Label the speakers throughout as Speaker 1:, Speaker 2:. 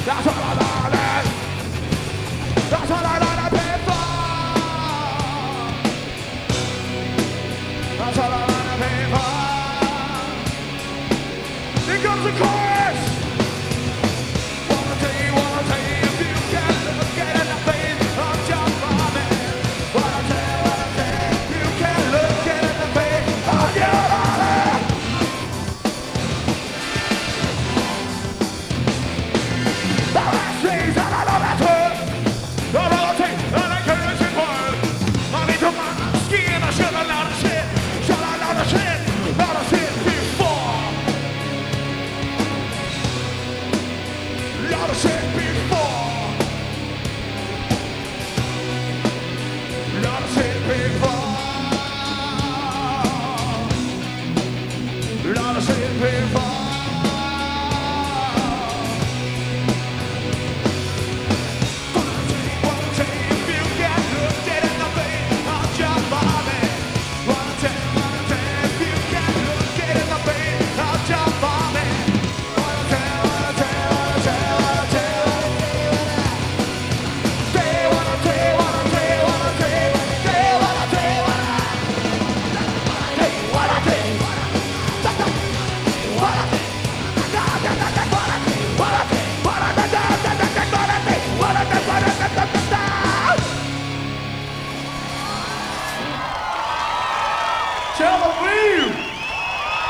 Speaker 1: That's all I like. That's all I like to pay for. That's all I like to pay for. Here comes the chorus. Wanna tell you if you can look at the face of your mommy. Wanna tell if you can look at the face of your mommy. The last days and I know that's her. The last thing and I can't listen for. I need to my skin. I should have known the shit. Should have known the shit. Not a shit before. Lot of shit before. Lot of shit before. Lot of shit before. Wanna tell you if you can look at the face of your mommy. Wanna tell if you can look at the face of your mommy. Wanna tell.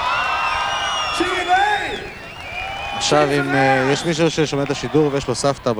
Speaker 2: עכשיו, אם יש מישהו ששומע את השידור ויש לו סבתא